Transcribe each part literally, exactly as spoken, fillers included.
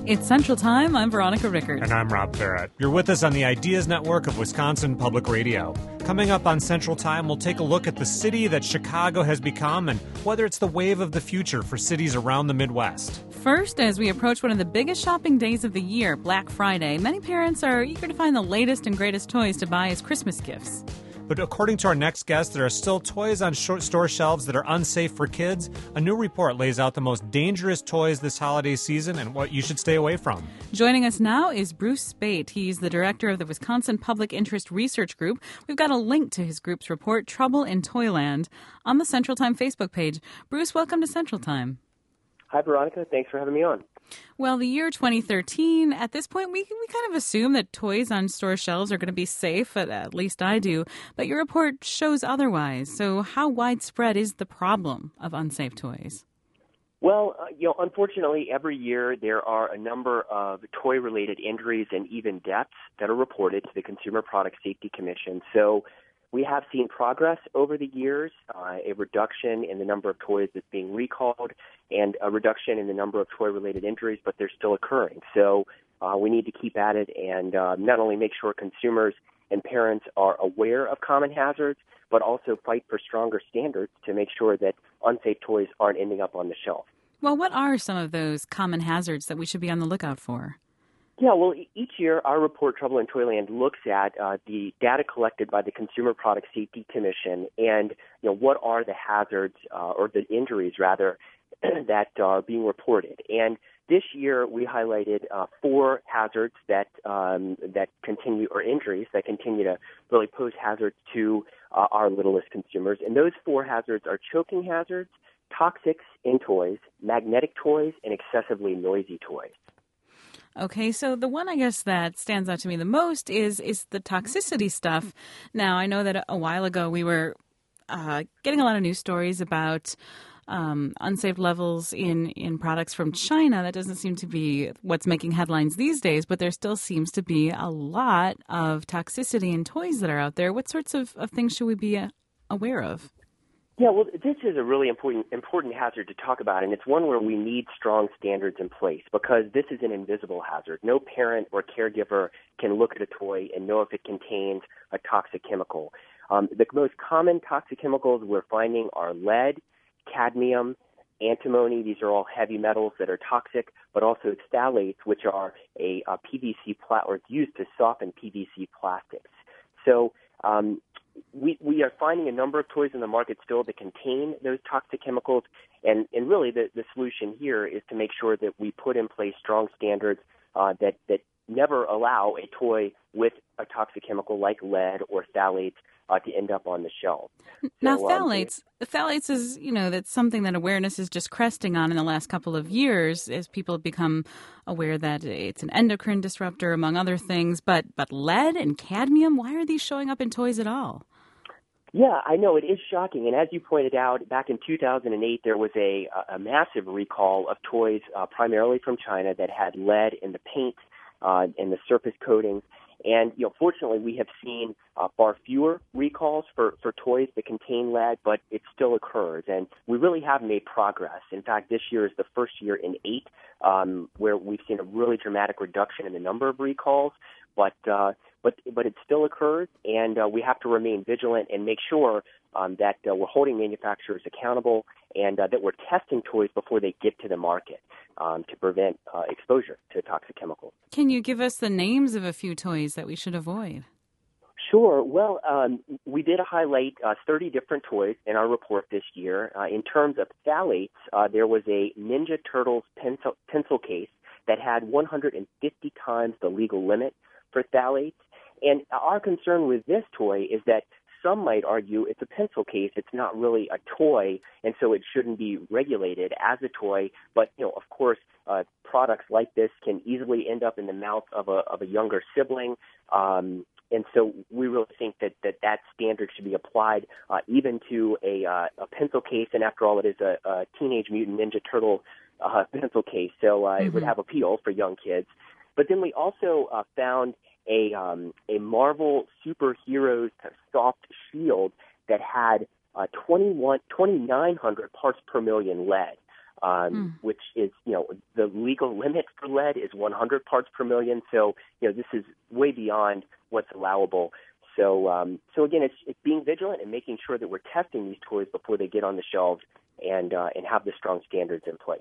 It's Central Time. I'm Veronica Rickert. And I'm Rob Barrett. You're with us on the Ideas Network of Wisconsin Public Radio. Coming up on Central Time, we'll take a look at the city that Chicago has become and whether it's the wave of the future for cities around the Midwest. First, as we approach one of the biggest shopping days of the year, Black Friday, many parents are eager to find the latest and greatest toys to buy as Christmas gifts. But according to our next guest, there are still toys on short store shelves that are unsafe for kids. A new report lays out the most dangerous toys this holiday season and what you should stay away from. Joining us now is Bruce Speight. He's the director of the Wisconsin Public Interest Research Group. We've got a link to his group's report, Trouble in Toyland, on the Central Time Facebook page. Bruce, welcome to Central Time. Hi, Veronica. Thanks for having me on. Well, the year twenty thirteen, at this point, we we kind of assume that toys on store shelves are going to be safe, at, at least I do. But your report shows otherwise. So how widespread is the problem of unsafe toys? Well, uh, you know, unfortunately, every year there are a number of toy-related injuries and even deaths that are reported to the Consumer Product Safety Commission. So we have seen progress over the years, uh, a reduction in the number of toys that's being recalled and a reduction in the number of toy-related injuries, but they're still occurring. So uh, we need to keep at it and uh, not only make sure consumers and parents are aware of common hazards, but also fight for stronger standards to make sure that unsafe toys aren't ending up on the shelf. Well, what are some of those common hazards that we should be on the lookout for? Yeah, well, each year our report, Trouble in Toyland, looks at uh, the data collected by the Consumer Product Safety Commission and, you know, what are the hazards uh, or the injuries, rather, that are being reported. And this year we highlighted uh, four hazards that um, that continue, or injuries that continue to really pose hazards to uh, our littlest consumers. And those four hazards are choking hazards, toxics in toys, magnetic toys, and excessively noisy toys. Okay, so the one I guess that stands out to me the most is is the toxicity stuff. Now, I know that a while ago we were uh, getting a lot of news stories about um, unsafe levels in, in products from China. That doesn't seem to be what's making headlines these days, but there still seems to be a lot of toxicity in toys that are out there. What sorts of, of things should we be uh, aware of? Yeah, well, this is a really important important hazard to talk about, and it's one where we need strong standards in place because this is an invisible hazard. No parent or caregiver can look at a toy and know if it contains a toxic chemical. Um, the most common toxic chemicals we're finding are lead, cadmium, antimony. These are all heavy metals that are toxic, but also phthalates, which are a, a P V C pla- or used to soften P V C plastics. So um, We, we are finding a number of toys in the market still that contain those toxic chemicals, and, and really the, the solution here is to make sure that we put in place strong standards uh, that, that never allow a toy with a toxic chemical like lead or phthalates uh, to end up on the shelf. Now, so, phthalates, um, phthalates is, you know, that's something that awareness is just cresting on in the last couple of years as people have become aware that it's an endocrine disruptor, among other things. But, but lead and cadmium, why are these showing up in toys at all? Yeah, I know. It is shocking. And as you pointed out, back in two thousand eight, there was a, a massive recall of toys, uh, primarily from China, that had lead in the paint uh, and the surface coatings. And, you know, fortunately, we have seen uh, far fewer recalls for, for toys that contain lead, but it still occurs. And we really have made progress. In fact, this year is the first year in eight um, where we've seen a really dramatic reduction in the number of recalls. But uh, but but it still occurs, and uh, we have to remain vigilant and make sure um, that uh, we're holding manufacturers accountable and uh, that we're testing toys before they get to the market um, to prevent uh, exposure to toxic chemicals. Can you give us the names of a few toys that we should avoid? Sure. Well, um, we did highlight uh, thirty different toys in our report this year. Uh, in terms of phthalates, uh, there was a Ninja Turtles pencil, pencil case that had one hundred fifty times the legal limit for phthalates. And our concern with this toy is that some might argue it's a pencil case. It's not really a toy, and so it shouldn't be regulated as a toy. But, you know, of course, uh, products like this can easily end up in the mouth of a, of a younger sibling. Um, and so we really think that that, that standard should be applied uh, even to a, uh, a pencil case. And after all, it is a, a Teenage Mutant Ninja Turtle uh, pencil case, so uh, mm-hmm. it would have appeal for young kids. But then we also uh, found a um, a Marvel superheroes soft shield that had uh, twenty-one, twenty-nine hundred parts per million lead, um, mm. which is, you know, the the legal limit for lead is one hundred parts per million. So, you know, this is way beyond what's allowable. So, um, so again, it's, it's being vigilant and making sure that we're testing these toys before they get on the shelves and uh, and have the strong standards in place.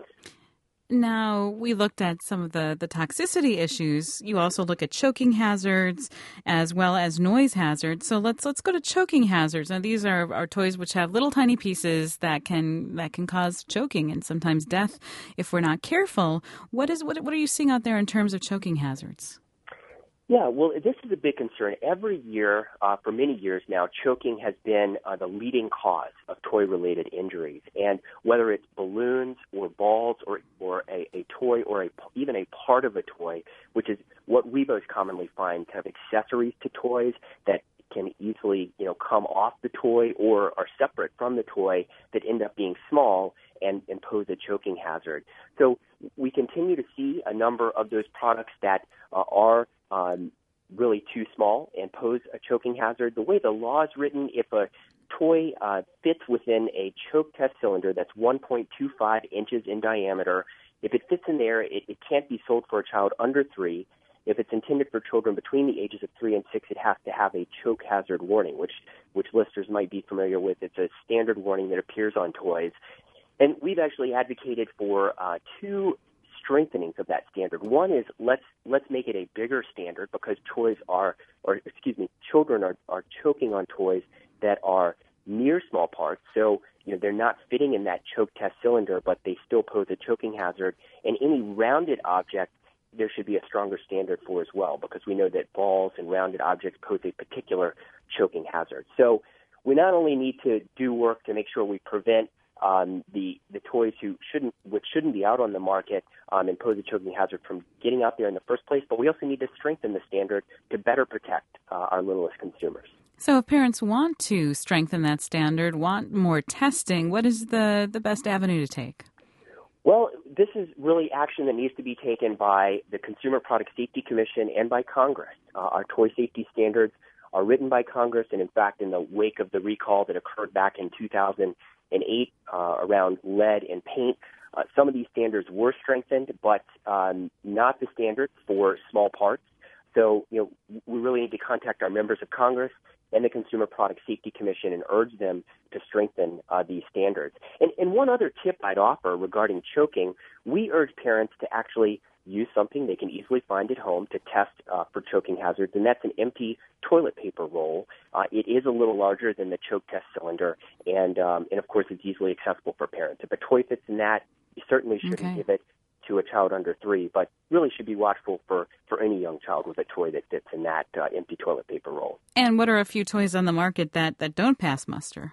Now, we looked at some of the, the toxicity issues. You also look at choking hazards as well as noise hazards. So let's let's go to choking hazards. Now, these are, are toys which have little tiny pieces that can that can cause choking and sometimes death if we're not careful. What is what what are you seeing out there in terms of choking hazards? Yeah, well, this is a big concern. Every year, uh, for many years now, choking has been uh, the leading cause of toy-related injuries. And whether it's balloons or balls or, or a, a toy or a, even a part of a toy, which is what we most commonly find kind of accessories to toys that can easily, you know, come off the toy or are separate from the toy that end up being small and, and pose a choking hazard. So we continue to see a number of those products that uh, are um, really too small and pose a choking hazard. The way the law is written, if a toy uh, fits within a choke test cylinder that's one point two five inches in diameter, if it fits in there, it, it can't be sold for a child under three. If it's intended for children between the ages of three and six, it has to have a choke hazard warning, which which listeners might be familiar with. It's a standard warning that appears on toys. And we've actually advocated for uh, two strengthenings of that standard. One is let's let's make it a bigger standard because toys are, or excuse me, children are, are choking on toys that are near small parts. So, you know, they're not fitting in that choke test cylinder, but they still pose a choking hazard. And any rounded object, there should be a stronger standard for as well, because we know that balls and rounded objects pose a particular choking hazard. So we not only need to do work to make sure we prevent um, the the toys who shouldn't, which shouldn't be out on the market um, and pose a choking hazard from getting out there in the first place, but we also need to strengthen the standard to better protect uh, our littlest consumers. So if parents want to strengthen that standard, want more testing, what is the, the best avenue to take? Well, this is really action that needs to be taken by the Consumer Product Safety Commission and by Congress. Uh, our toy safety standards are written by Congress, and in fact, in the wake of the recall that occurred back in two thousand eight uh, around lead and paint, uh, some of these standards were strengthened, but um, not the standard for small parts. So, you know, we really need to contact our members of Congress and the Consumer Product Safety Commission and urge them to strengthen uh, these standards. And, and one other tip I'd offer regarding choking, we urge parents to actually use something they can easily find at home to test uh, for choking hazards, and that's an empty toilet paper roll. Uh, it is a little larger than the choke test cylinder, and, um, and of course it's easily accessible for parents. If a toy fits in that, you certainly shouldn't Okay. give it to a child under three, but really should be watchful for, for any young child with a toy that fits in that uh, empty toilet paper roll. And what are a few toys on the market that, that don't pass muster?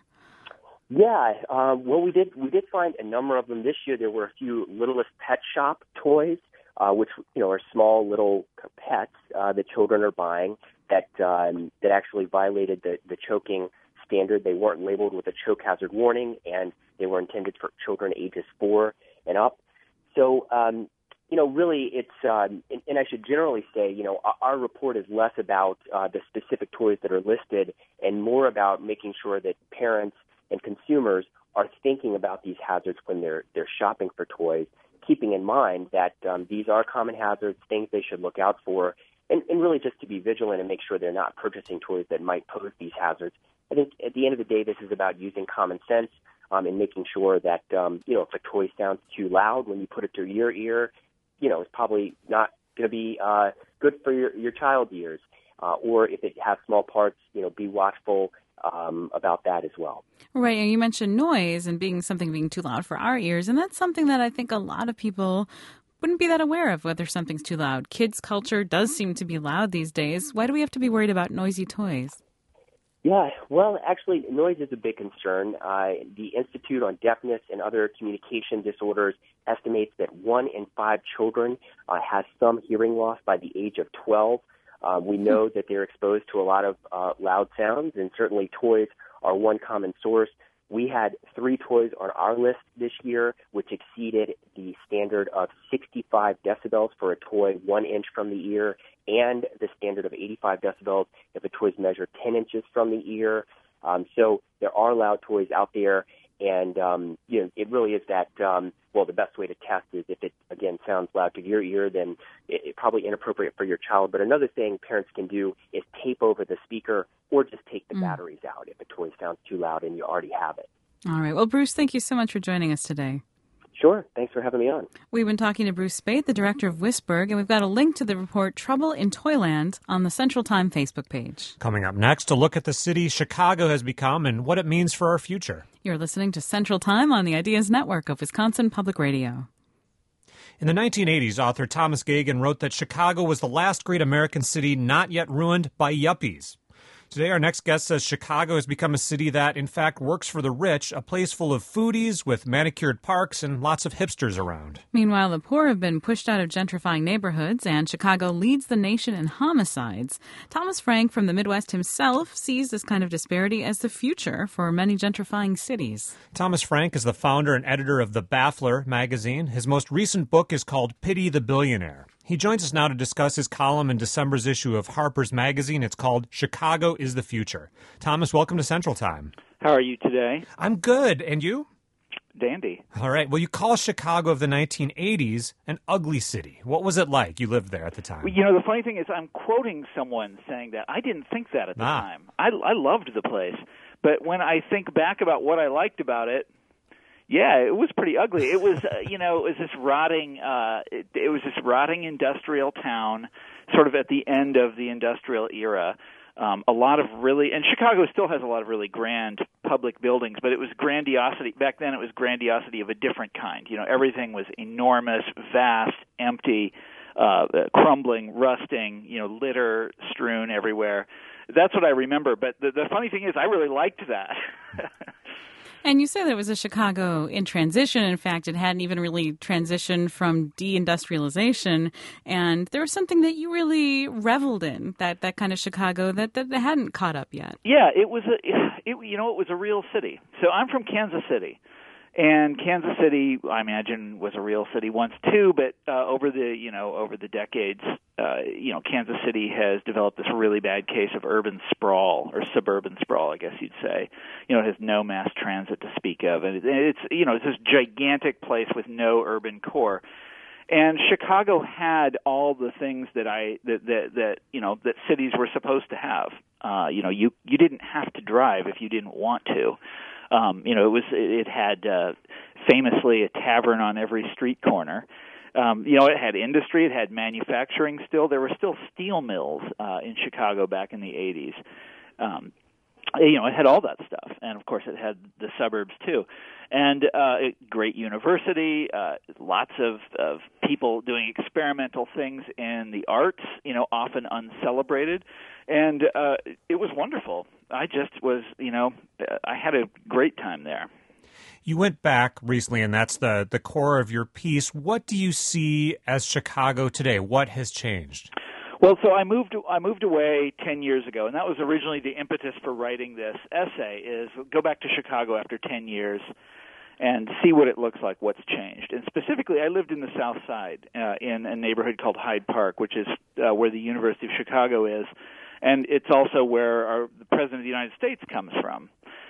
Yeah, um, well, we did we did find a number of them this year. There were a few Littlest Pet Shop toys, uh, which you know are small little pets uh, that children are buying that um, that actually violated the, the choking standard. They weren't labeled with a choke hazard warning, and they were intended for children ages four and up. So, um, you know, really it's, um, and, and I should generally say, you know, our, our report is less about uh, the specific toys that are listed and more about making sure that parents and consumers are thinking about these hazards when they're they're shopping for toys, keeping in mind that um, these are common hazards, things they should look out for, and, and really just to be vigilant and make sure they're not purchasing toys that might pose these hazards. I think at the end of the day, this is about using common sense um, and making sure that, um, you know, if a toy sounds too loud when you put it to your ear, you know, it's probably not going to be uh, good for your, your child's ears. Uh, or if it has small parts, you know, be watchful um, about that as well. Right, and you mentioned noise and being something being too loud for our ears, and that's something that I think a lot of people wouldn't be that aware of, whether something's too loud. Kids' culture does seem to be loud these days. Why do we have to be worried about noisy toys? Yeah, well, actually, noise is a big concern. Uh, the Institute on Deafness and Other Communication Disorders estimates that one in five children uh, has some hearing loss by the age of twelve. Uh, we know that they're exposed to a lot of uh, loud sounds, and certainly toys are one common source. We had three toys on our list this year, which exceeded the standard of sixty-five decibels for a toy one inch from the ear, and the standard of eighty-five decibels if a toy is measured ten inches from the ear. Um, so there are loud toys out there, and um, you know, it really is that. Um, well, the best way to test is if it again again, sounds loud to your ear, then it, it probably inappropriate for your child. But another thing parents can do is tape over the speaker or just take the mm. batteries out if a toy sounds too loud and you already have it. All right. Well, Bruce, thank you so much for joining us today. Sure. Thanks for having me on. We've been talking to Bruce Speight, the director of WISPERG, and we've got a link to the report Trouble in Toyland on the Central Time Facebook page. Coming up next, a look at the city Chicago has become and what it means for our future. You're listening to Central Time on the Ideas Network of Wisconsin Public Radio. In the nineteen eighties, author Thomas Geoghegan wrote that Chicago was the last great American city not yet ruined by yuppies. Today, our next guest says Chicago has become a city that, in fact, works for the rich, a place full of foodies with manicured parks and lots of hipsters around. Meanwhile, the poor have been pushed out of gentrifying neighborhoods, and Chicago leads the nation in homicides. Thomas Frank from the Midwest himself sees this kind of disparity as the future for many gentrifying cities. Thomas Frank is the founder and editor of The Baffler magazine. His most recent book is called Pity the Billionaire. He joins us now to discuss his column in December's issue of Harper's Magazine. It's called Chicago is the Future. Thomas, welcome to Central Time. How are you today? I'm good. And you? Dandy. All right. Well, you call Chicago of the nineteen eighties an ugly city. What was it like? You lived there at the time. Well, you know, the funny thing is I'm quoting someone saying that. I didn't think that at the ah. time. I, I loved the place. But when I think back about what I liked about it, yeah, it was pretty ugly. It was, uh, you know, it was this rotting, uh, it, it was this rotting industrial town, sort of at the end of the industrial era. Um, a lot of really, and Chicago still has a lot of really grand public buildings, but it was grandiosity. Back then it was grandiosity of a different kind. You know, everything was enormous, vast, empty, uh, crumbling, rusting, you know, litter strewn everywhere. That's what I remember. But the, the funny thing is I really liked that. And you said that it was a Chicago in transition. In fact, it hadn't even really transitioned from deindustrialization. And there was something that you really reveled in, that, that kind of Chicago that, that hadn't caught up yet. Yeah, it was a, it, you know, it was a real city. So I'm from Kansas City. And Kansas City, I imagine, was a real city once too. But uh, over the, you know, over the decades, uh, you know, Kansas City has developed this really bad case of urban sprawl or suburban sprawl, I guess you'd say. You know, it has no mass transit to speak of, and it's, you know, it's this gigantic place with no urban core. And Chicago had all the things that I that that, that you know that cities were supposed to have. Uh, you know, you you didn't have to drive if you didn't want to. Um, you know, it was it had uh, famously a tavern on every street corner. Um, you know, it had industry, it had manufacturing still. There were still steel mills uh, in Chicago back in the eighties. Um, you know, it had all that stuff. And, of course, it had the suburbs, too. And uh, it, great university, uh, lots of, of people doing experimental things in the arts, you know, often uncelebrated. And uh, it was wonderful. I just was, you know, I had a great time there. You went back recently, and that's the, the core of your piece. What do you see as Chicago today? What has changed? Well, so I moved I moved away ten years ago, and that was originally the impetus for writing this essay, is go back to Chicago after ten years and see what it looks like, what's changed. And specifically, I lived in the South Side uh, in a neighborhood called Hyde Park, which is uh, where the University of Chicago is, and it's also where our, the President of the United States comes from.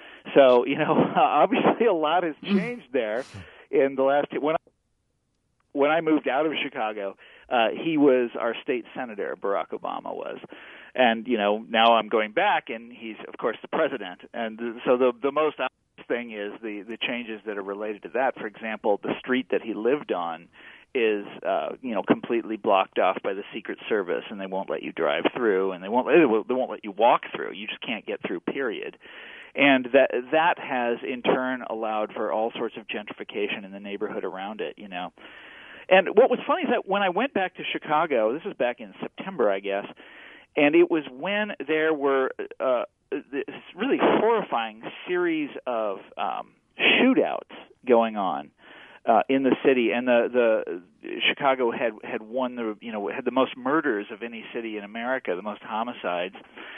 So, you know, obviously a lot has changed there in the last when I, when I moved out of Chicago. Uh, he was our state senator, Barack Obama was. And, you know, now I'm going back, and he's, of course, the president. And so the the most obvious thing is the, the changes that are related to that. For example, the street that he lived on is, uh, you know, completely blocked off by the Secret Service, and they won't let you drive through, and they won't they won't let you walk through. You just can't get through, period. And that that has, in turn, allowed for all sorts of gentrification in the neighborhood around it, you know. And what was funny is that when I went back to Chicago, this was back in September, I guess, and it was when there were uh, this really horrifying series of um, shootouts going on uh, in the city, and the, the Chicago had had won the you know had the most murders of any city in America, the most homicides,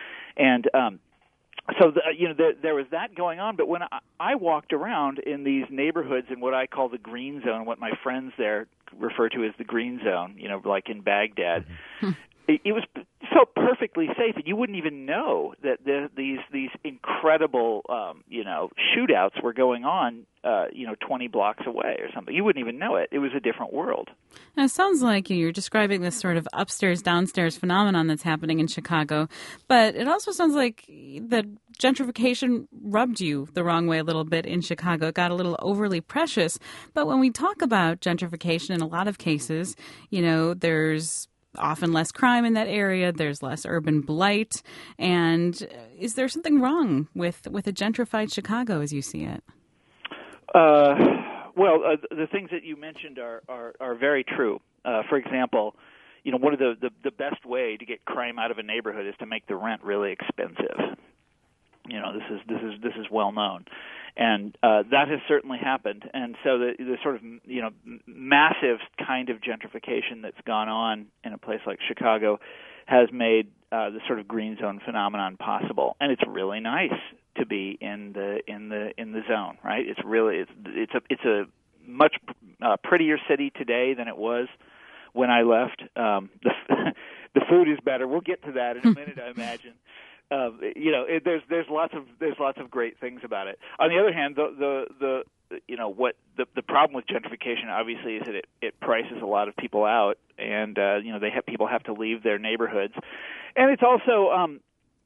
and um, So, the, you know, the, there was that going on, but when I, I walked around in these neighborhoods in what I call the green zone, what my friends there refer to as the green zone, you know, like in Baghdad, mm-hmm. it, it was felt perfectly safe, and you wouldn't even know that the, these these incredible um, you know shootouts were going on uh, you know twenty blocks away or something. You wouldn't even know it. It was a different world. Now, it sounds like you're describing this sort of upstairs downstairs phenomenon that's happening in Chicago, but it also sounds like that gentrification rubbed you the wrong way a little bit in Chicago. It got a little overly precious. But when we talk about gentrification, in a lot of cases, you know, there's often less crime in that area. There's less urban blight. And is there something wrong with, with a gentrified Chicago as you see it? Uh, well, uh, the things that you mentioned are, are, are very true. Uh, for example, you know, one of the, the, the best way to get crime out of a neighborhood is to make the rent really expensive. You know, this is this is this is well known, and uh, that has certainly happened. And so the the sort of you know massive kind of gentrification that's gone on in a place like Chicago has made uh, the sort of green zone phenomenon possible. And it's really nice to be in the in the in the zone, right? It's really it's it's a it's a much uh, prettier city today than it was when I left. Um, the the food is better. We'll get to that in a minute, I imagine. Uh, you know, it, there's there's lots of there's lots of great things about it. On the other hand, the the, the you know what the the problem with gentrification obviously is that it, it prices a lot of people out, and uh, you know they have people have to leave their neighborhoods, and it's also um,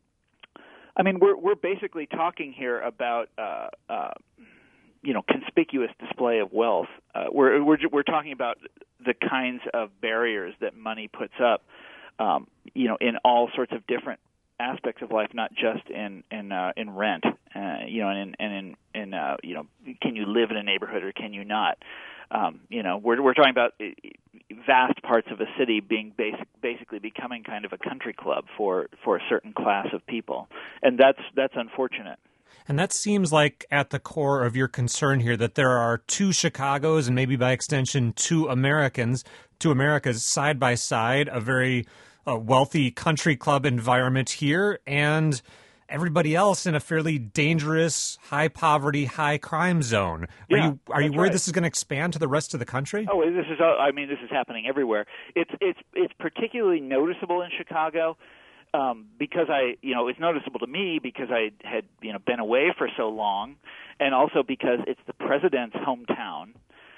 I mean we're we're basically talking here about uh, uh, you know conspicuous display of wealth. Uh, we're we're we're talking about the kinds of barriers that money puts up, um, you know, in all sorts of different aspects of life, not just in in uh, in rent, uh, you know, and in and in, in uh, you know, can you live in a neighborhood or can you not? Um, you know, we're we're talking about vast parts of a city being basic, basically becoming kind of a country club for, for a certain class of people, and that's that's unfortunate. And that seems like at the core of your concern here, that there are two Chicagos and maybe by extension two Americans, two Americas side by side, a very a wealthy country club environment here, and everybody else in a fairly dangerous, high poverty, high crime zone. Are yeah, you are you worried right. this is going to expand to the rest of the country? Oh, this is. I mean, this is happening everywhere. It's it's it's particularly noticeable in Chicago um, because I, you know, it's noticeable to me because I had you know been away for so long, and also because it's the president's hometown,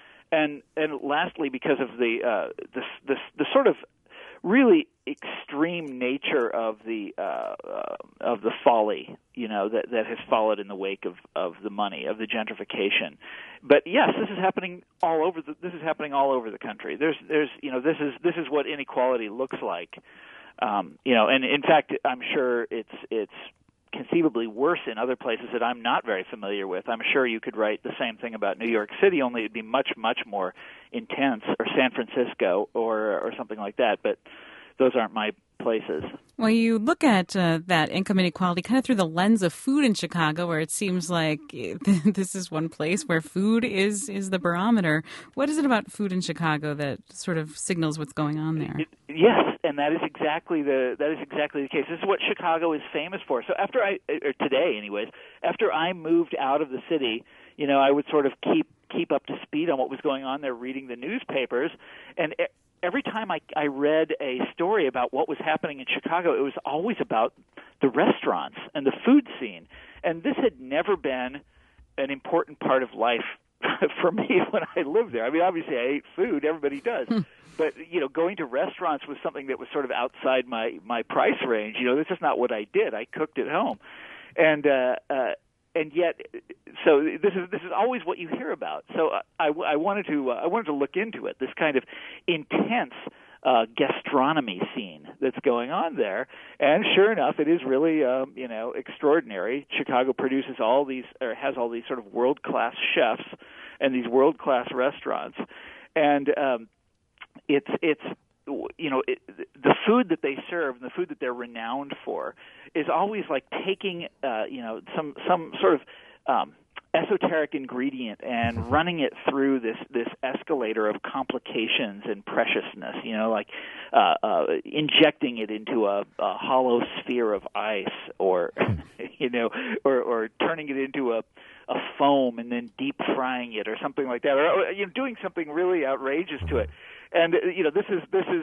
and and lastly because of the uh, the the, the sort of really extreme nature of the uh, uh, of the folly, you know, that that has followed in the wake of, of the money, of the gentrification. But yes, this is happening all over. The, this is happening all over the country. There's there's you know this is this is what inequality looks like. Um, you know, and in fact, I'm sure it's it's conceivably worse in other places that I'm not very familiar with. I'm sure you could write the same thing about New York City, only it'd be much, much more intense, or San Francisco, or or something like that. But those aren't my places. Well, you look at uh, that income inequality kind of through the lens of food in Chicago, where it seems like this is one place where food is, is the barometer. What is it about food in Chicago that sort of signals what's going on there? It, yes, and that is exactly the that is exactly the case. This is what Chicago is famous for. So after I, or today, anyways, after I moved out of the city, you know, I would sort of keep keep up to speed on what was going on there, reading the newspapers, and every time I, I read a story about what was happening in Chicago, it was always about the restaurants and the food scene. And this had never been an important part of life for me when I lived there. I mean, obviously I ate food. Everybody does. Hmm. But, you know, going to restaurants was something that was sort of outside my, my price range. You know, that's just not what I did. I cooked at home. And, uh, uh, and yet, so this is this is always what you hear about. So I, I wanted to uh, I wanted to look into it. This kind of intense uh, gastronomy scene that's going on there, and sure enough, it is really um, you know extraordinary. Chicago produces all these or has all these sort of world class chefs and these world class restaurants, and um, it's it's. You know, it, the food that they serve and the food that they're renowned for is always like taking, uh, you know, some some sort of um, esoteric ingredient and running it through this this escalator of complications and preciousness. You know, like uh, uh, injecting it into a, a hollow sphere of ice, or you know, or, or turning it into a a foam and then deep frying it, or something like that, or you know, doing something really outrageous to it. And you know, this is this is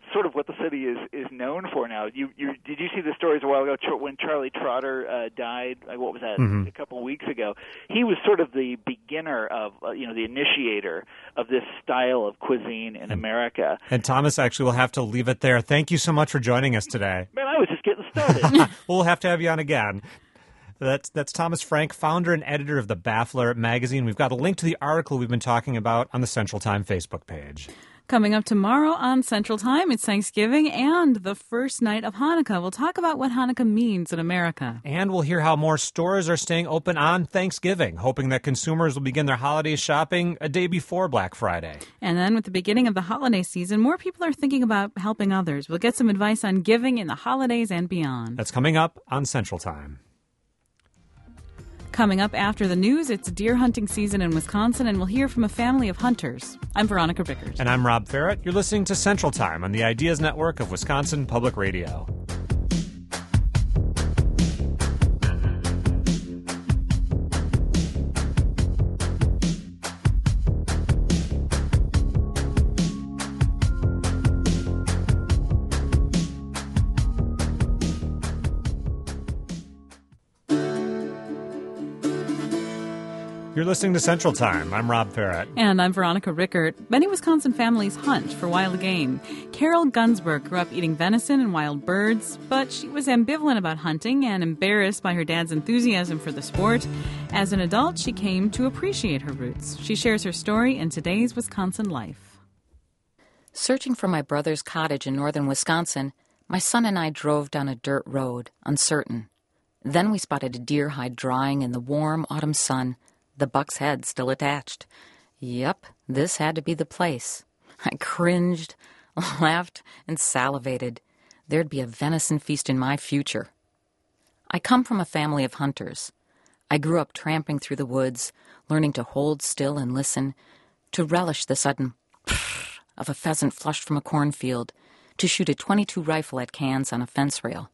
sort of what the city is, is known for now. You, you did you see the stories a while ago when Charlie Trotter uh, died? What was that? Mm-hmm. A couple of weeks ago. He was sort of the beginner of uh, you know the initiator of this style of cuisine in America. And Thomas, actually, we'll have to leave it there. Thank you so much for joining us today. Man, I was just getting started. We'll have to have you on again. That's that's Thomas Frank, founder and editor of The Baffler magazine. We've got a link to the article we've been talking about on the Central Time Facebook page. Coming up tomorrow on Central Time, it's Thanksgiving and the first night of Hanukkah. We'll talk about what Hanukkah means in America. And we'll hear how more stores are staying open on Thanksgiving, hoping that consumers will begin their holiday shopping a day before Black Friday. And then with the beginning of the holiday season, more people are thinking about helping others. We'll get some advice on giving in the holidays and beyond. That's coming up on Central Time. Coming up after the news, it's deer hunting season in Wisconsin, and we'll hear from a family of hunters. I'm Veronica Rickert. And I'm Rob Ferrett. You're listening to Central Time on the Ideas Network of Wisconsin Public Radio. You're listening to Central Time. I'm Rob Ferrett. And I'm Veronica Rickert. Many Wisconsin families hunt for wild game. Carol Gunsberg grew up eating venison and wild birds, but she was ambivalent about hunting and embarrassed by her dad's enthusiasm for the sport. As an adult, she came to appreciate her roots. She shares her story in today's Wisconsin Life. Searching for my brother's cottage in northern Wisconsin, my son and I drove down a dirt road, uncertain. Then we spotted a deer hide drying in the warm autumn sun, the buck's head still attached. Yep, this had to be the place. I cringed, laughed, and salivated. There'd be a venison feast in my future. I come from a family of hunters. I grew up tramping through the woods, learning to hold still and listen, to relish the sudden pfft of a pheasant flushed from a cornfield, to shoot a twenty-two rifle at cans on a fence rail.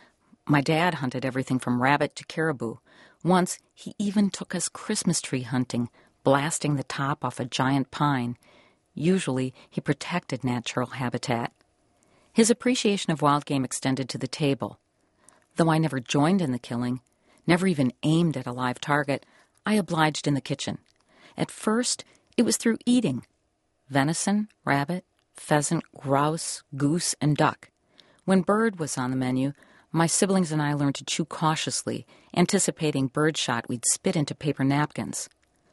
My dad hunted everything from rabbit to caribou. Once, he even took us Christmas tree hunting, blasting the top off a giant pine. Usually, he protected natural habitat. His appreciation of wild game extended to the table. Though I never joined in the killing, never even aimed at a live target, I obliged in the kitchen. At first, it was through eating. Venison, rabbit, pheasant, grouse, goose, and duck. When bird was on the menu, my siblings and I learned to chew cautiously, anticipating birdshot we'd spit into paper napkins.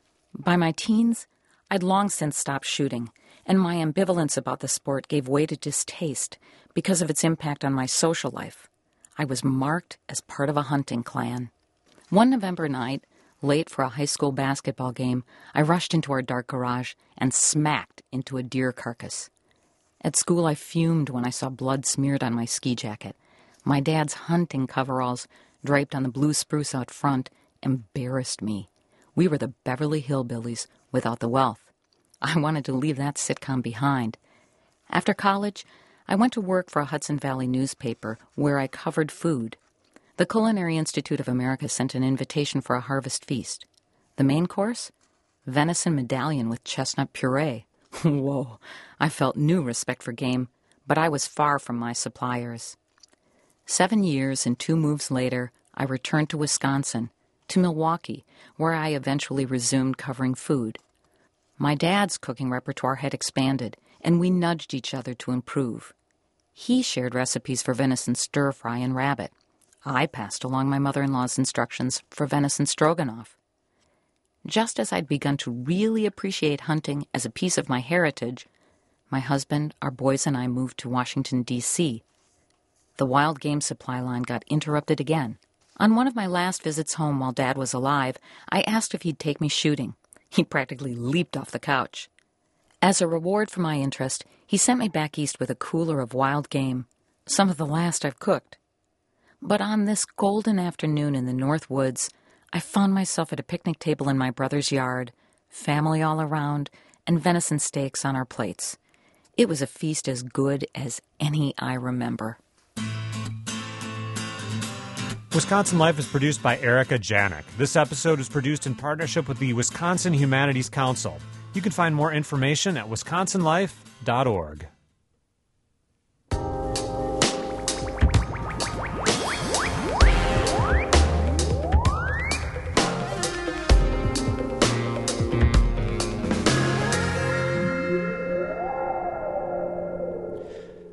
By my teens, I'd long since stopped shooting, and my ambivalence about the sport gave way to distaste because of its impact on my social life. I was marked as part of a hunting clan. One November night, late for a high school basketball game, I rushed into our dark garage and smacked into a deer carcass. At school, I fumed when I saw blood smeared on my ski jacket. My dad's hunting coveralls, draped on the blue spruce out front, embarrassed me. We were the Beverly Hillbillies without the wealth. I wanted to leave that sitcom behind. After college, I went to work for a Hudson Valley newspaper where I covered food. The Culinary Institute of America sent an invitation for a harvest feast. The main course? Venison medallion with chestnut puree. Whoa, I felt new respect for game, but I was far from my suppliers. Seven years and two moves later, I returned to Wisconsin, to Milwaukee, where I eventually resumed covering food. My dad's cooking repertoire had expanded, and we nudged each other to improve. He shared recipes for venison stir-fry and rabbit. I passed along my mother-in-law's instructions for venison stroganoff. Just as I'd begun to really appreciate hunting as a piece of my heritage, my husband, our boys, and I moved to Washington, D C The wild game supply line got interrupted again. On one of my last visits home while Dad was alive, I asked if he'd take me shooting. He practically leaped off the couch. As a reward for my interest, he sent me back east with a cooler of wild game, some of the last I've cooked. But on this golden afternoon in the North Woods, I found myself at a picnic table in my brother's yard, family all around, and venison steaks on our plates. It was a feast as good as any I remember. Wisconsin Life is produced by Erica Janik. This episode is produced in partnership with the Wisconsin Humanities Council. You can find more information at wisconsin life dot org.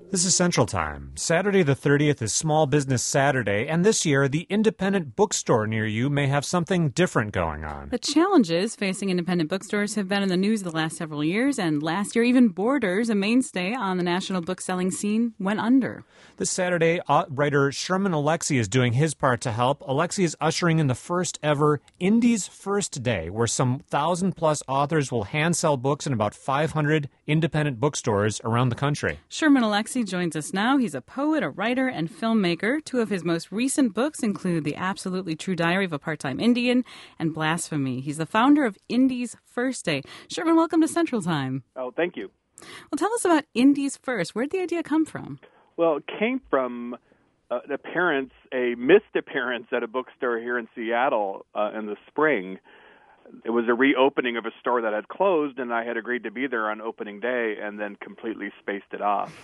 This is Central Time. Saturday the thirtieth is Small Business Saturday, and this year the independent bookstore near you may have something different going on. The challenges facing independent bookstores have been in the news the last several years, and last year even Borders, a mainstay on the national book-selling scene, went under. This Saturday, uh, writer Sherman Alexie is doing his part to help. Alexie is ushering in the first ever Indies First Day, where some thousand-plus authors will hand-sell books in about five hundred independent bookstores around the country. Sherman Alexie joins us now. He's a poet, a writer, and filmmaker. Two of his most recent books include The Absolutely True Diary of a Part-Time Indian and Blasphemy. He's the founder of Indies First Day. Sherman, welcome to Central Time. Oh, thank you. Well, tell us about Indies First. Where did the idea come from? Well, it came from uh, an appearance, a missed appearance at a bookstore here in Seattle uh, in the spring. It was a reopening of a store that had closed, and I had agreed to be there on opening day and then completely spaced it off.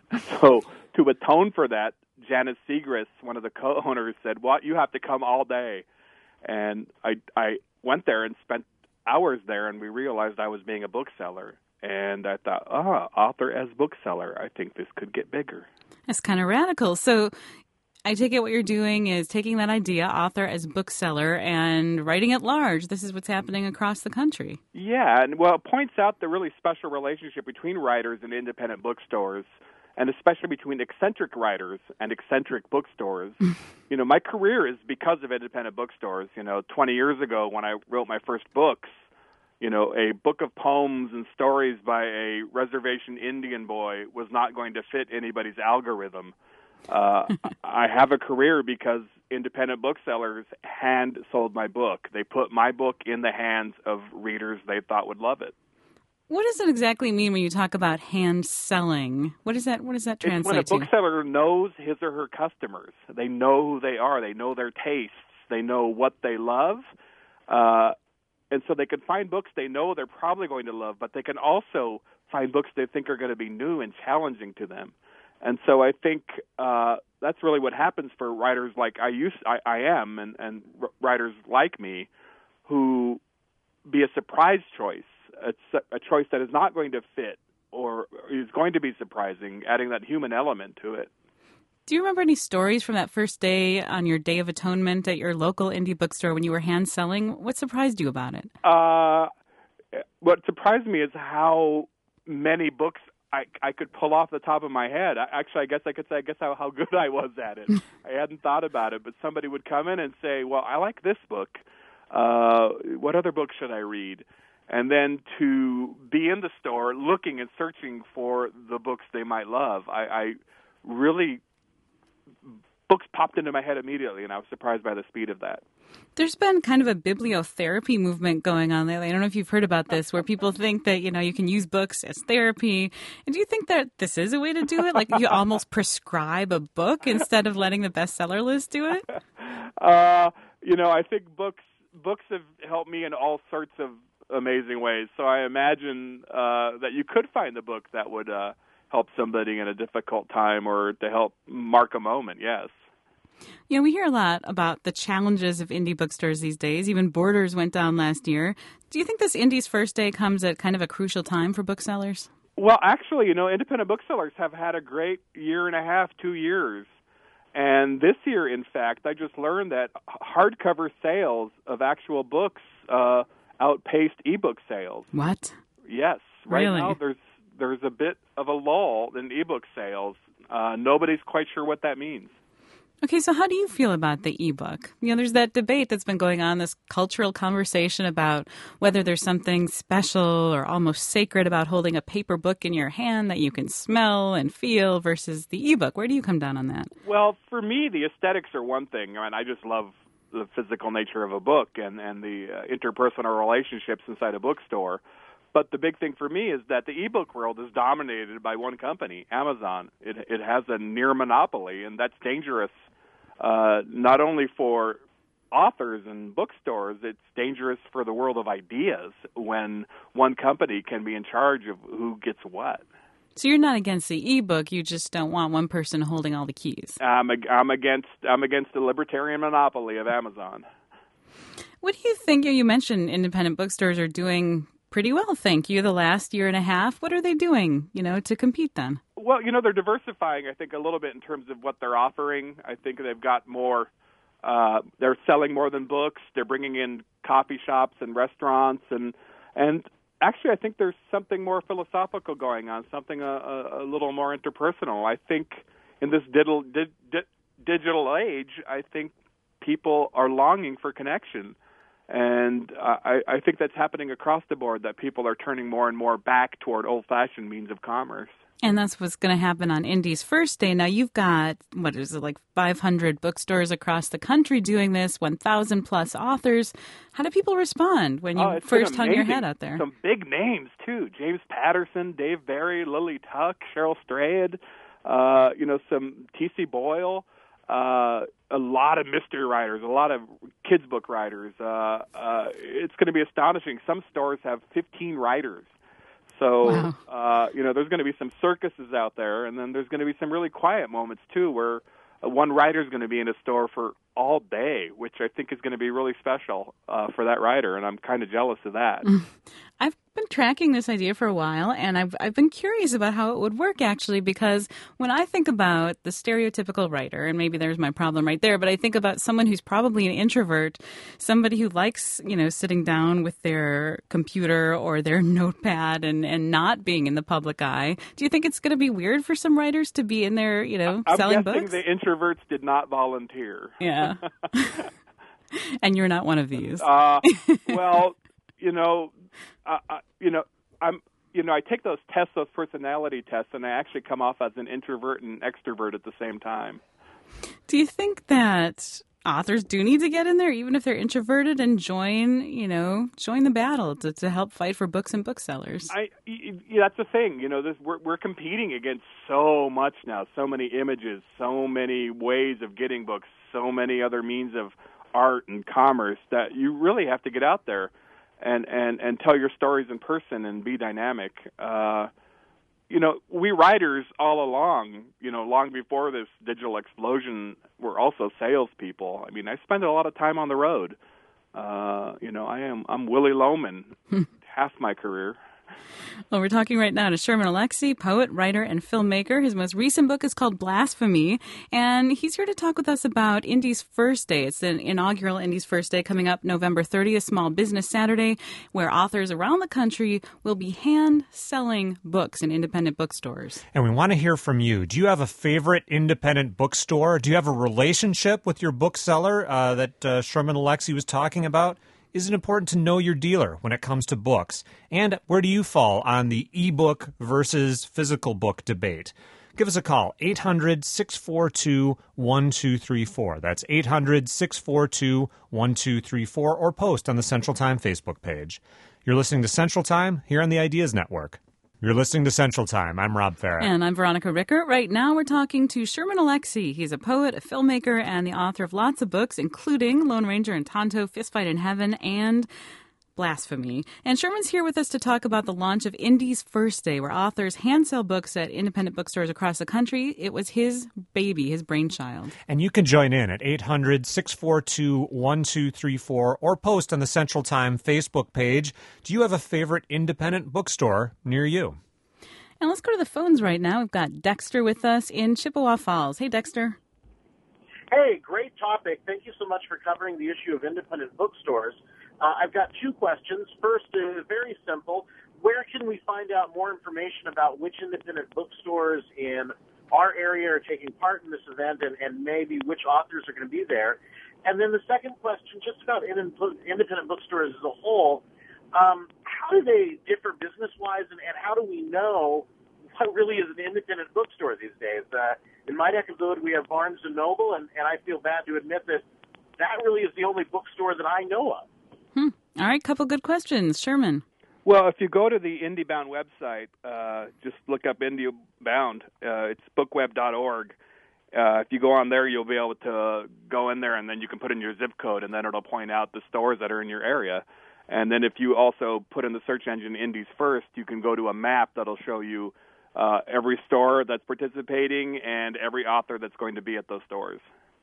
So to atone for that, Janice Segrist, one of the co-owners, said, "What? You have to come all day." And I, I went there and spent hours there, and we realized I was being a bookseller. And I thought, ah, author as bookseller, I think this could get bigger. That's kind of radical. So I take it what you're doing is taking that idea, author as bookseller, and writing it large. This is what's happening across the country. Yeah, and well, it points out the really special relationship between writers and independent bookstores, and especially between eccentric writers and eccentric bookstores. You know, my career is because of independent bookstores. You know, twenty years ago when I wrote my first books, you know, a book of poems and stories by a reservation Indian boy was not going to fit anybody's algorithm. Uh, I have a career because independent booksellers hand sold my book. They put my book in the hands of readers they thought would love it. What does it exactly mean when you talk about hand selling? What is that? What does that translate it's when a to? bookseller knows his or her customers. They know who they are. They know their tastes. They know what they love. Uh, and so they can find books they know they're probably going to love, but they can also find books they think are going to be new and challenging to them. And so I think uh, that's really what happens for writers like I used, I, I am, and, and writers like me, who be a surprise choice, a, a choice that is not going to fit or is going to be surprising, adding that human element to it. Do you remember any stories from that first day on your Day of Atonement at your local indie bookstore when you were hand selling? What surprised you about it? Uh, what surprised me is how many books I, I could pull off the top of my head. I, actually, I guess I could say, I guess how, how good I was at it. I hadn't thought about it, but somebody would come in and say, well, I like this book. Uh, what other book should I read? And then to be in the store looking and searching for the books they might love. I, I really, books popped into my head immediately, and I was surprised by the speed of that. There's been kind of a bibliotherapy movement going on lately. I don't know if you've heard about this, where people think that, you know, you can use books as therapy. And do you think that this is a way to do it? Like you almost prescribe a book instead of letting the bestseller list do it? Uh, you know, I think books books have helped me in all sorts of amazing ways. So I imagine uh, that you could find a book that would uh, help somebody in a difficult time or to help mark a moment, yes. You know, we hear a lot about the challenges of indie bookstores these days. Even Borders went down last year. Do you think this Indies First Day comes at kind of a crucial time for booksellers? Well, actually, you know, independent booksellers have had a great year and a half, two years. And this year, in fact, I just learned that hardcover sales of actual books uh, outpaced ebook sales. What? Yes. Right really? now, there's there's a bit of a lull in ebook sales. Uh, nobody's quite sure what that means. Okay, so how do you feel about the ebook? You know, there's that debate that's been going on, this cultural conversation about whether there's something special or almost sacred about holding a paper book in your hand that you can smell and feel versus the ebook. Where do you come down on that? Well, for me, the aesthetics are one thing. I mean, I just love the physical nature of a book and, and the uh, interpersonal relationships inside a bookstore. But the big thing for me is that the ebook world is dominated by one company, Amazon. It, it has a near monopoly, and that's dangerous. Uh, not only for authors and bookstores, it's dangerous for the world of ideas when one company can be in charge of who gets what. So you're not against the ebook, you just don't want one person holding all the keys. I'm, I'm against I'm against the libertarian monopoly of Amazon. What do you think? You mentioned independent bookstores are doing pretty well, thank you, the last year and a half. What are they doing, you know, to compete then? Well, you know, they're diversifying, I think, a little bit in terms of what they're offering. I think they've got more, uh, they're selling more than books. They're bringing in coffee shops and restaurants. And, and actually, I think there's something more philosophical going on, something a, a, a little more interpersonal. I think in this digital, di, di, digital age, I think people are longing for connection. And uh, I, I think that's happening across the board, that people are turning more and more back toward old-fashioned means of commerce. And that's what's going to happen on Indie's first day. Now, you've got, what is it, like five hundred bookstores across the country doing this, one thousand plus authors. How do people respond when you oh, first hung your head out there? Some big names, too. James Patterson, Dave Barry, Lily Tuck, Cheryl Strayed, uh, you know, some T C Boyle. Uh, a lot of mystery writers, a lot of kids book writers. Uh, uh, it's going to be astonishing. Some stores have fifteen writers. So, wow. uh, you know, there's going to be some circuses out there, and then there's going to be some really quiet moments, too, where uh, one writer is going to be in a store for all day, which I think is going to be really special uh, for that writer, and I'm kind of jealous of that. I've been tracking this idea for a while, and I've I've been curious about how it would work, actually, because when I think about the stereotypical writer, and maybe there's my problem right there, but I think about someone who's probably an introvert, somebody who likes, you know, sitting down with their computer or their notepad and, and not being in the public eye. Do you think it's going to be weird for some writers to be in there, you know, I'm selling guessing books? The introverts did not volunteer. Yeah. And you're not one of these. uh, well, you know, uh, uh, you know, I'm, you know, I take those tests, those personality tests, and I actually come off as an introvert and extrovert at the same time. Do you think that authors do need to get in there, even if they're introverted, and join, you know, join the battle to, to help fight for books and booksellers? I, yeah, that's the thing. You know, this, we're, we're competing against so much now, so many images, so many ways of getting books, so many other means of art and commerce that you really have to get out there and, and, and tell your stories in person and be dynamic. Uh, you know, we writers all along, you know, long before this digital explosion, were also salespeople. I mean, I spend a lot of time on the road. Uh, you know, I am, I'm Willie Loman, half my career. Well, we're talking right now to Sherman Alexie, poet, writer, and filmmaker. His most recent book is called Blasphemy, and he's here to talk with us about Indie's First Day. It's an inaugural Indie's First Day coming up November thirtieth, Small Business Saturday, where authors around the country will be hand-selling books in independent bookstores. And we want to hear from you. Do you have a favorite independent bookstore? Do you have a relationship with your bookseller uh, that uh, Sherman Alexie was talking about? Is it important to know your dealer when it comes to books? And where do you fall on the ebook versus physical book debate? Give us a call, eight hundred, six four two, one two three four. That's eight hundred, six four two, one two three four, or post on the Central Time Facebook page. You're listening to Central Time here on the Ideas Network. You're listening to Central Time. I'm Rob Farah. And I'm Veronica Rickert. Right now we're talking to Sherman Alexie. He's a poet, a filmmaker, and the author of lots of books, including Lone Ranger and Tonto, Fistfight in Heaven, and Blasphemy. And Sherman's here with us to talk about the launch of Indie's First Day, where authors hand sell books at independent bookstores across the country. It was his baby, his brainchild. And you can join in at eight hundred, six four two, one two three four or post on the Central Time Facebook page. Do you have a favorite independent bookstore near you? And let's go to the phones right now. We've got Dexter with us in Chippewa Falls. Hey, Dexter. Hey, great topic. Thank you so much for covering the issue of independent bookstores. Uh, I've got two questions. First, uh, very simple. Where can we find out more information about which independent bookstores in our area are taking part in this event, and, and maybe which authors are going to be there? And then the second question, just about independent bookstores as a whole, um, how do they differ business-wise, and, and how do we know what really is an independent bookstore these days? Uh, in my neck of the wood, we have Barnes and Noble, and, and I feel bad to admit that that really is the only bookstore that I know of. Hmm. All right, couple good questions. Sherman. Well, if you go to the IndieBound website, uh, just look up IndieBound. Uh, it's bookweb dot org. Uh, if you go on there, you'll be able to go in there, and then you can put in your zip code, and then it'll point out the stores that are in your area. And then if you also put in the search engine Indies First, you can go to a map that'll show you uh, every store that's participating and every author that's going to be at those stores.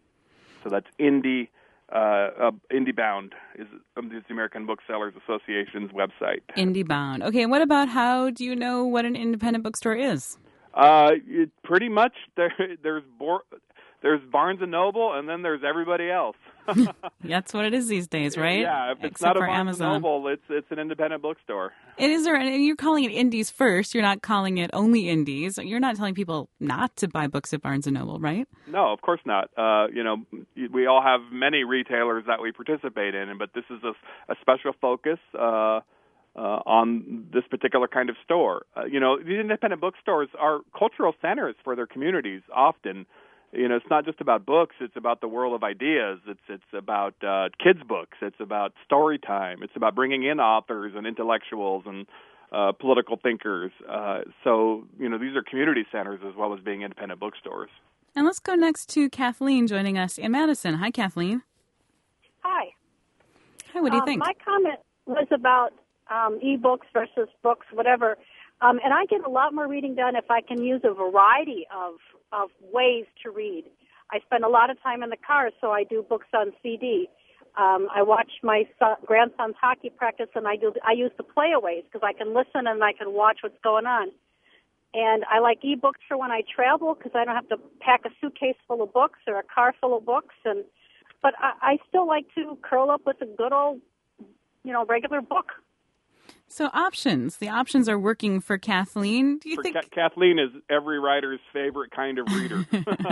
So that's Indie. Uh, uh, IndieBound is, um, is the American Booksellers Association's website. IndieBound. Okay, and what about how do you know what an independent bookstore is? Uh, it, pretty much there. There's Bo- there's Barnes and Noble, and then there's everybody else. That's what it is these days, right? Yeah, if it's Except not a for Barnes Amazon. and Noble, it's it's an independent bookstore. It is, and you're calling it indies first. You're not calling it only indies. You're not telling people not to buy books at Barnes and Noble, right? No, of course not. Uh, you know, we all have many retailers that we participate in, but this is a, a special focus uh, uh, on this particular kind of store. Uh, you know, these independent bookstores are cultural centers for their communities often. You know, it's not just about books. It's about the world of ideas. It's it's about uh, kids' books. It's about story time. It's about bringing in authors and intellectuals and uh, political thinkers. Uh, so, you know, these are community centers as well as being independent bookstores. And let's go next to Kathleen joining us in Madison. Hi, Kathleen. Hi. Hi, what do you um, think? My comment was about um, e-books versus books, whatever. Um, and I get a lot more reading done if I can use a variety of of ways to read. I spend a lot of time in the car, so I do books on C D. Um, I watch my son, grandson's hockey practice, and I do I use the playaways because I can listen and I can watch what's going on. And I like e-books for when I travel because I don't have to pack a suitcase full of books or a car full of books. And but I, I still like to curl up with a good old, you know, regular book. So options. The options are working for Kathleen. Do you for think Ka- Kathleen is every writer's favorite kind of reader.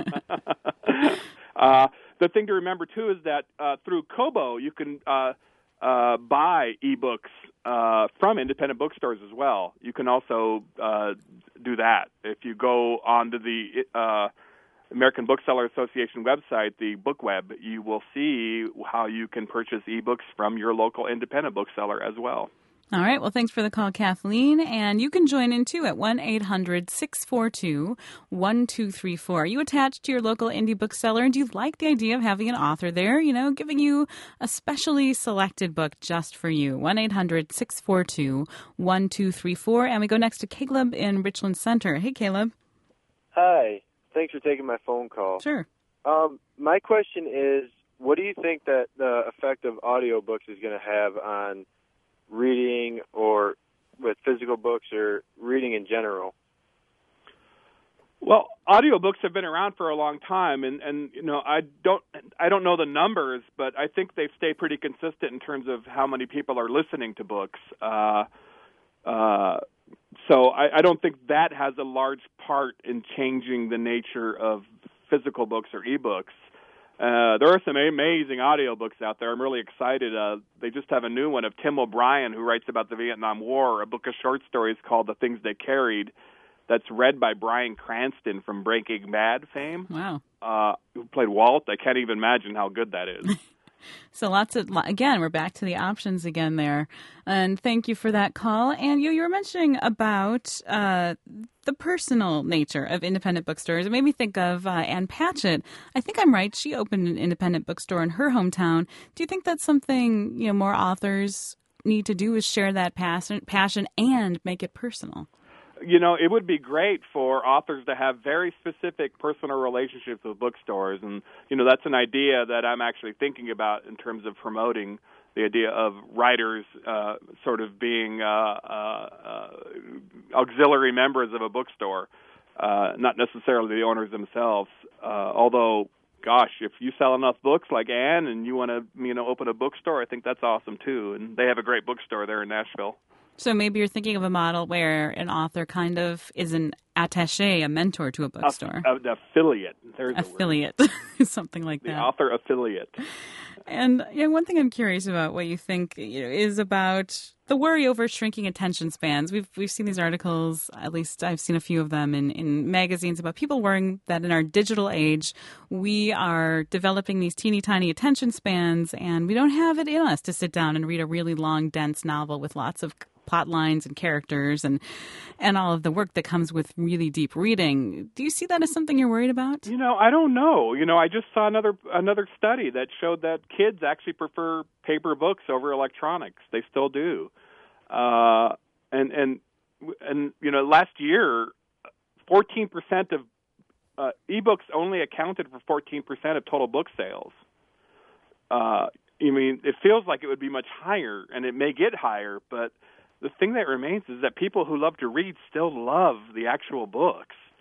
uh, the thing to remember, too, is that uh, through Kobo, you can uh, uh, buy e-books uh, from independent bookstores as well. You can also uh, do that. If you go onto the uh, American Bookseller Association website, the BookWeb, you will see how you can purchase e-books from your local independent bookseller as well. All right. Well, thanks for the call, Kathleen. And you can join in, too, at one eight hundred six four two one two three four. Are you attached to your local indie bookseller? And do you like the idea of having an author there, you know, giving you a specially selected book just for you? one eight hundred six four two one two three four. And we go next to Caleb in Richland Center. Hey, Caleb. Hi. Thanks for taking my phone call. Sure. Um, my question is, what do you think that the effect of audiobooks is going to have on reading or with physical books or reading in general? Well, audiobooks have been around for a long time, and, and you know, I don't I don't know the numbers, but I think they've stayed pretty consistent in terms of how many people are listening to books. Uh, uh, so I, I don't think that has a large part in changing the nature of physical books or ebooks. Uh, there are some amazing audiobooks out there. I'm really excited. Uh, they just have a new one of Tim O'Brien, who writes about the Vietnam War, a book of short stories called The Things They Carried, that's read by Bryan Cranston from Breaking Bad fame. Wow. Uh, who played Walt. I can't even imagine how good that is. So lots of, again, we're back to the options again there. And thank you for that call. And you, you were mentioning about uh, the personal nature of independent bookstores. It made me think of uh, Ann Patchett. I think I'm right. She opened an independent bookstore in her hometown. Do you think that's something, you know, more authors need to do, is share that passion, passion and make it personal? You know, it would be great for authors to have very specific personal relationships with bookstores. And, you know, that's an idea that I'm actually thinking about in terms of promoting the idea of writers uh, sort of being uh, uh, uh, auxiliary members of a bookstore, uh, not necessarily the owners themselves. Uh, although, gosh, if you sell enough books like Anne and you want to, you know, open a bookstore, I think that's awesome, too. And they have a great bookstore there in Nashville. So maybe you're thinking of a model where an author kind of is an attaché, a mentor to a bookstore. An affiliate. There's affiliate, something like the that. The author affiliate. And you know, one thing I'm curious about, what you think, you know, is about the worry over shrinking attention spans. We've we've seen these articles, at least I've seen a few of them in, in magazines, about people worrying that in our digital age, we are developing these teeny tiny attention spans, and we don't have it in us to sit down and read a really long, dense novel with lots of plot lines and characters and and all of the work that comes with really deep reading. Do you see that as something you're worried about? You know, I don't know. You know, I just saw another another study that showed that kids actually prefer paper books over electronics. They still do. Uh, and and and you know, last year, fourteen percent of uh, ebooks only accounted for fourteen percent of total book sales. Uh, I mean, it feels like it would be much higher, and it may get higher, but the thing that remains is that people who love to read still love the actual books.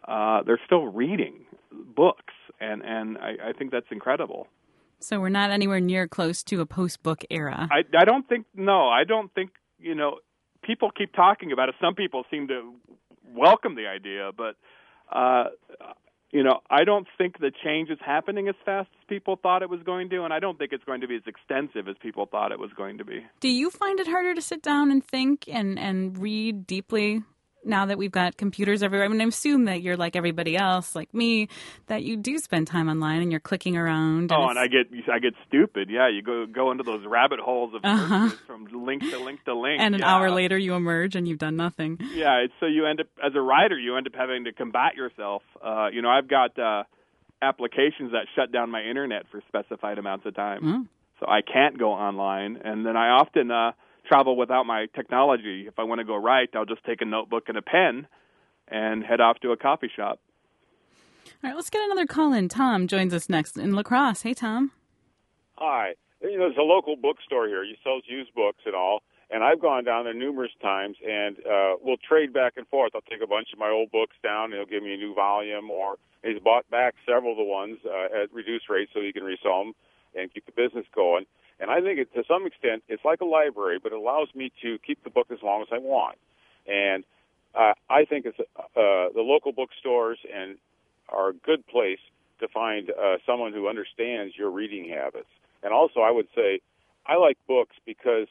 uh, they're still reading books, and and I, I think that's incredible. So we're not anywhere near close to a post-book era. I, I don't think, no, I don't think, you know, people keep talking about it. Some people seem to welcome the idea, but, uh, you know, I don't think the change is happening as fast as people thought it was going to, and I don't think it's going to be as extensive as people thought it was going to be. Do you find it harder to sit down and think and, and read deeply now that we've got computers everywhere? I mean, I assume that you're like everybody else, like me, that you do spend time online and you're clicking around. And oh, and I get I get stupid. Yeah, you go go into those rabbit holes of uh-huh. searches from link to link to link. And an yeah. hour later you emerge and you've done nothing. Yeah, it's, so you end up, as a writer, you end up having to combat yourself. Uh, you know, I've got uh, applications that shut down my internet for specified amounts of time. Mm. So I can't go online. And then I often uh, travel without my technology. If I want to go write, I'll just take a notebook and a pen and head off to a coffee shop. All right, let's get another call in. Tom joins us next in La Crosse. Hey, Tom. Hi. You know, there's a local bookstore here. He sells used books and all. And I've gone down there numerous times, and uh, we'll trade back and forth. I'll take a bunch of my old books down, and he'll give me a new volume. Or he's bought back several of the ones uh, at reduced rates so he can resell them and keep the business going. And I think it, to some extent, it's like a library, but it allows me to keep the book as long as I want. And uh, I think it's uh, the local bookstores and are a good place to find uh, someone who understands your reading habits. And also, I would say, I like books because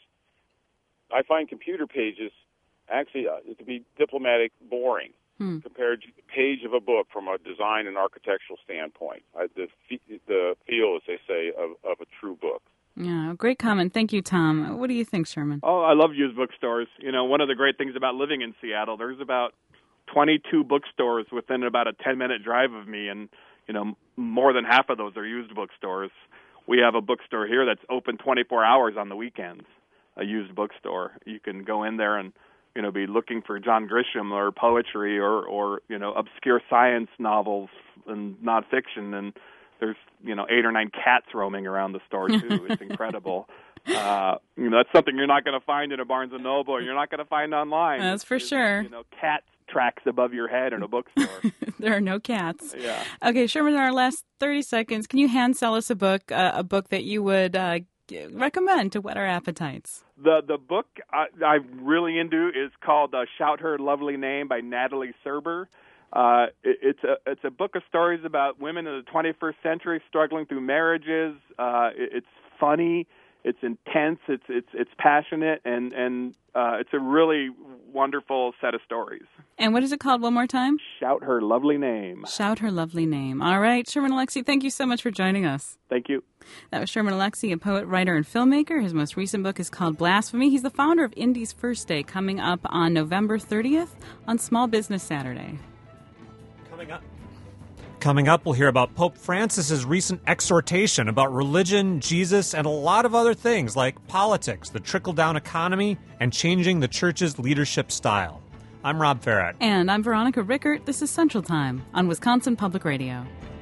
I find computer pages actually, uh, to be diplomatic, boring hmm. compared to the page of a book from a design and architectural standpoint. Uh, the the feel, as they say, of, of a true book. Yeah, great comment. Thank you, Tom. What do you think, Sherman? Oh, I love used bookstores. You know, one of the great things about living in Seattle, there's about twenty-two bookstores within about a ten-minute drive of me, and, you know, more than half of those are used bookstores. We have a bookstore here that's open twenty-four hours on the weekends, a used bookstore. You can go in there and, you know, be looking for John Grisham or poetry or, or you know, obscure science novels and nonfiction, and there's, you know, eight or nine cats roaming around the store, too. It's incredible. Uh, you know, that's something you're not going to find in a Barnes and Noble, or you're not going to find online. That's for There's, sure. You know, cat tracks above your head in a bookstore. There are no cats. Yeah. Okay, Sherman, in our last thirty seconds, can you hand sell us a book, uh, a book that you would uh, recommend to whet our appetites? The the book I, I'm really into is called uh, Shout Her Lovely Name by Natalie Serber. Uh, it, it's a it's a book of stories about women in the twenty-first century struggling through marriages. Uh, it, it's funny, it's intense, it's it's it's passionate, and and uh, it's a really wonderful set of stories. And what is it called one more time? Shout Her Lovely Name. Shout Her Lovely Name. All right, Sherman Alexie, thank you so much for joining us. Thank you. That was Sherman Alexie, a poet, writer, and filmmaker. His most recent book is called Blasphemy. He's the founder of Indie's First Day, coming up on November thirtieth on Small Business Saturday. Coming up. Coming up, we'll hear about Pope Francis's recent exhortation about religion, Jesus, and a lot of other things like politics, the trickle-down economy, and changing the church's leadership style. I'm Rob Farrett. And I'm Veronica Rickert. This is Central Time on Wisconsin Public Radio.